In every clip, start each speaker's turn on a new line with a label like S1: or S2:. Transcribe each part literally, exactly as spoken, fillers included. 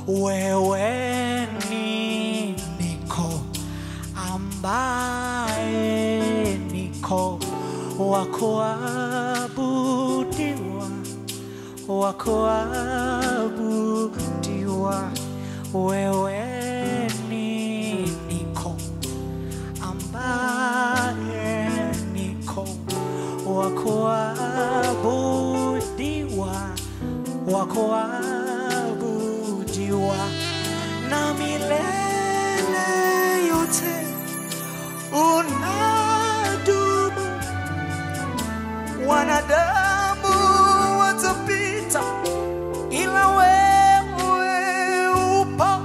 S1: wewe ni niko ambaye niko wakuabudiwa, wakuabudiwa. Wewe ni niko ambaye niko wakuabudiwa, wakuabudiwa. Na milele yote unadumu. Wanadamu watapita ila wewe upo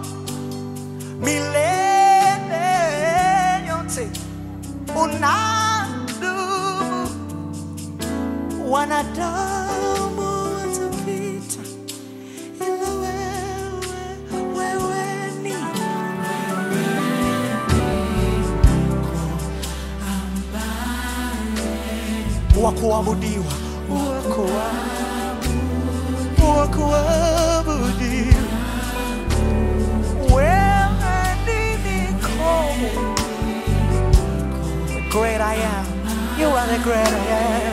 S1: milele yote unadumu. Wanadamu watapita ila wewe, wewe ni wakuabudiwa, wakuabudiwa. Wewe ni niko, the great I am. You are the great I am.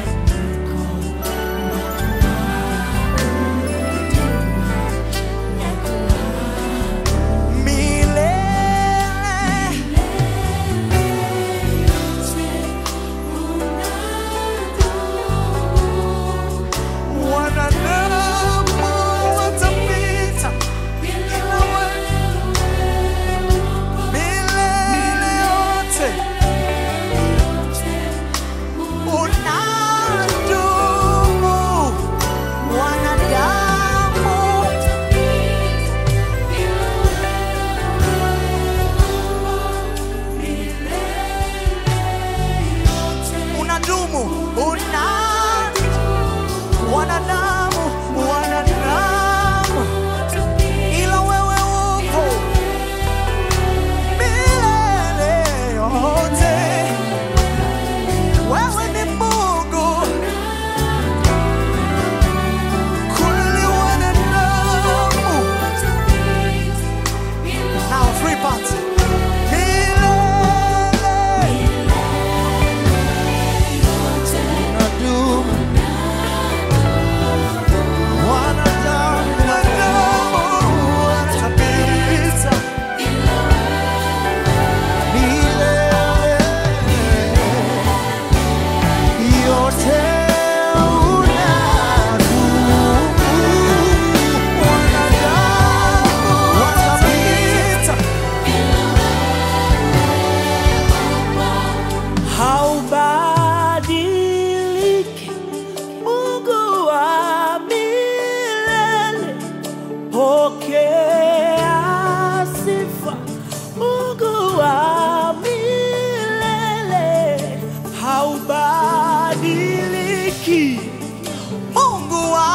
S1: Mungu wa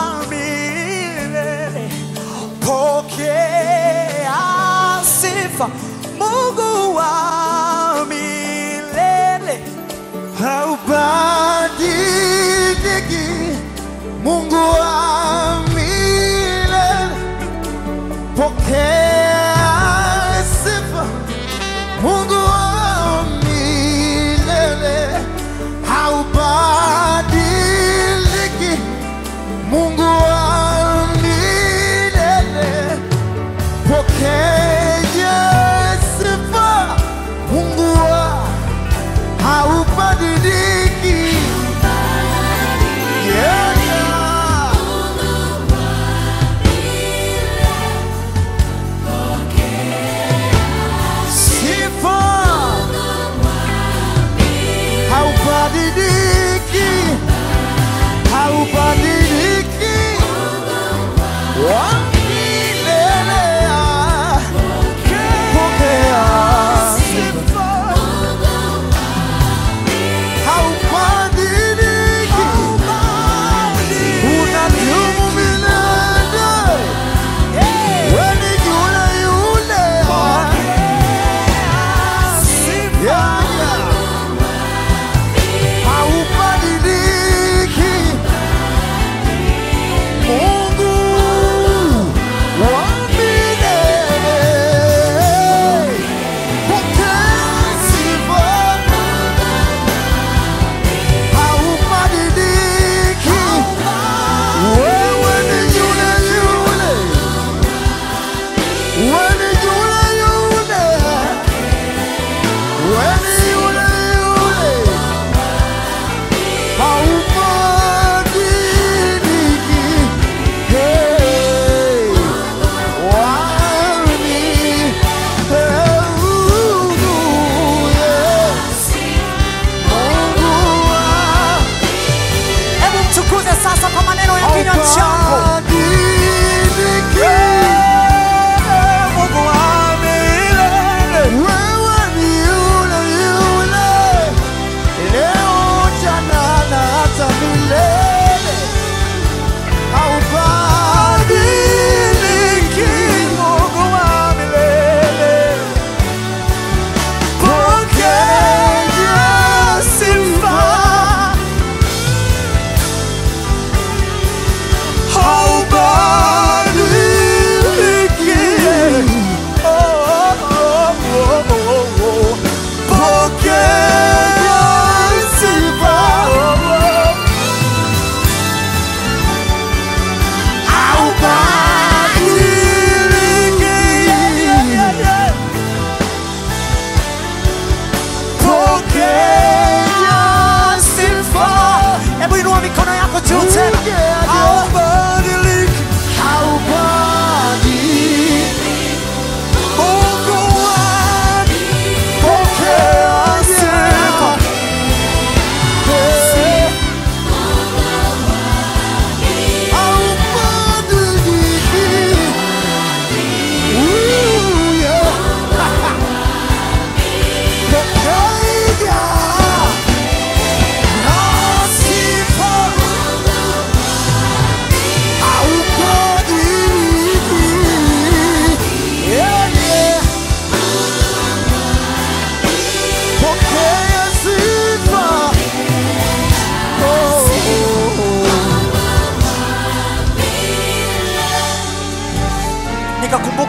S1: milele, pokea sifa. Mungu wa milele,
S2: haubadiliki. Mungu wa milele, pokea sifa. Mungu wa milele, haubadiliki. Mungu wa milele, pokea sifa. Mungu wa haubadiliki. Yeah, yeah.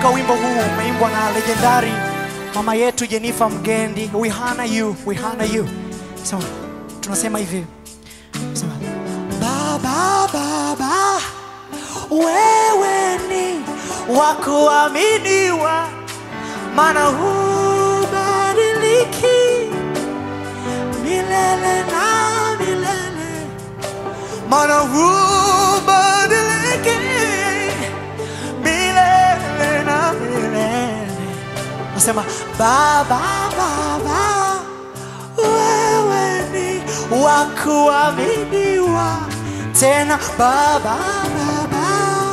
S1: Kumbuka wimbo huu umeimbwa na legendary mama yetu Jennifer Mgendi. We honor you, we honor you. So tunasema hivi. Sema baba baba, wewe ni wa kuaminiwa, maana hubadiliki milele na milele, maana hubadiliki milele na milele. Nasema baba baba, wewe ni wa kuaminiwa, tena baba baba,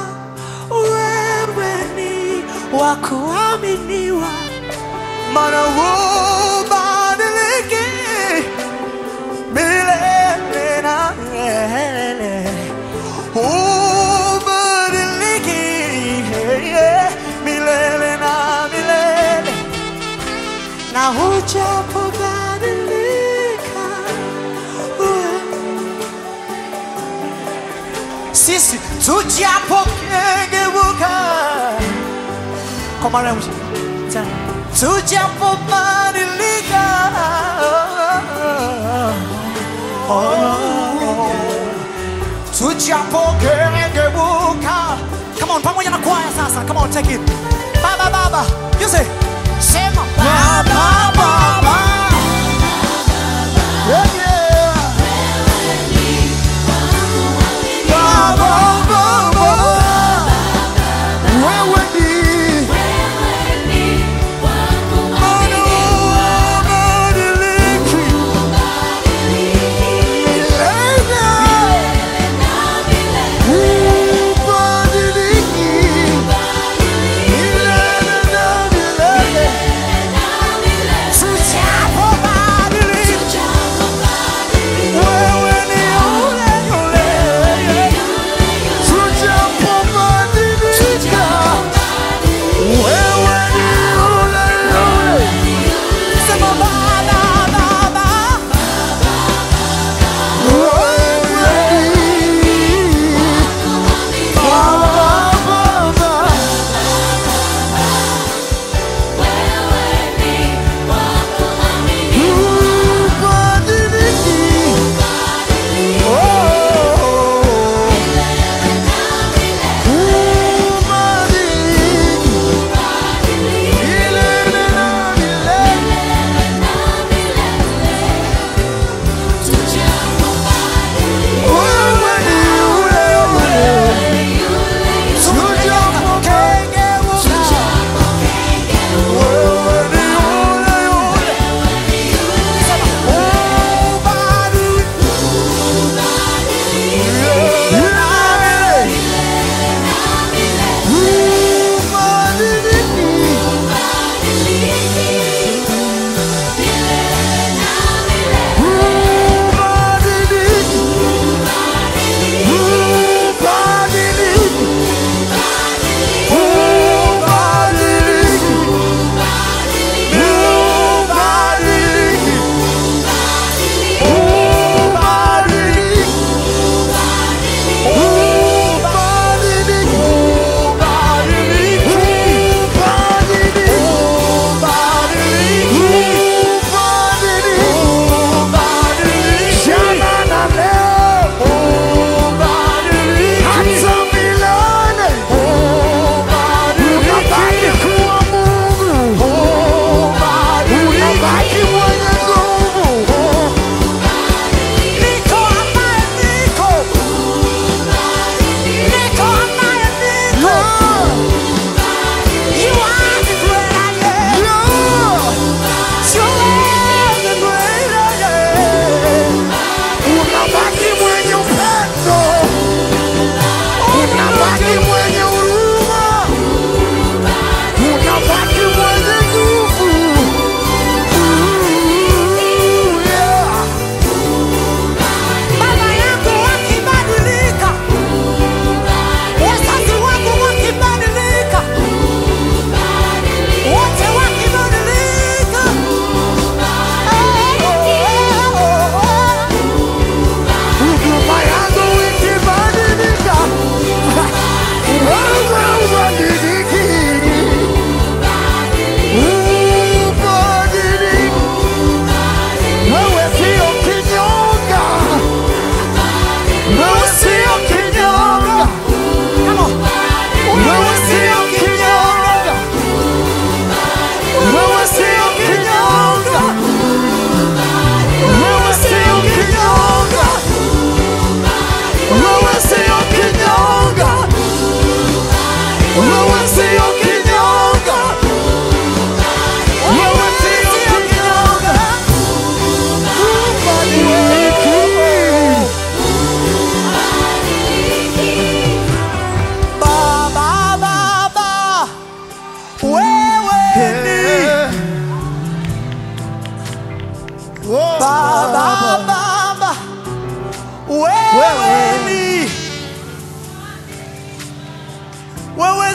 S1: wewe ni wa kuaminiwa, maana hubadiliki milele na milele, hubadiliki milele na milele, na hujapobadilika sisi tujapokengeuka. Kwa mara ya mwisho tujapobadilika, tujapokengeuka. Come on, pamoja na kwaya sasa. Come on, take it. Baba baba, you say, sema baba baba. Yeah, yeah.
S2: Yeah.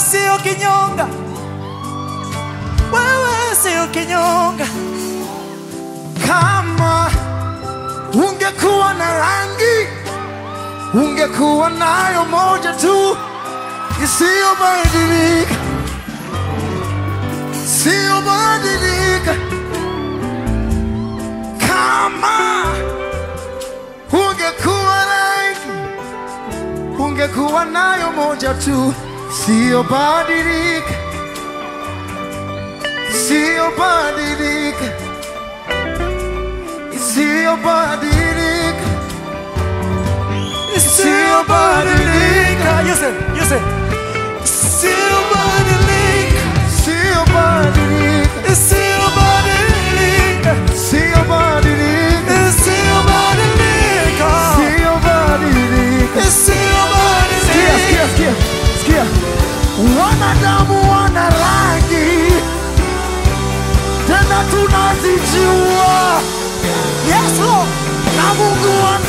S1: sio kinyonga, wewe sio kinyonga.
S2: Kama ungekuwa na rangi, ungekuwa nayo moja tu isiyobadilika, isiyobadilika. Kama ungekuwa rangi, ungekuwa nayo moja tu isiyobadilika, isiyobadilika, isiyobadilika, isiyobadilika.
S1: You say, you say, isiyobadilika,
S2: isiyobadilika,
S1: isiyobadilika,
S2: isiyobadilika,
S1: isiyobadilika,
S2: isiyobadilika. Sikia, sikia, sikia, sikia. Wanadamu wana rangi, tena tunazijua.
S1: Yes, Lord.
S2: Na Mungu ana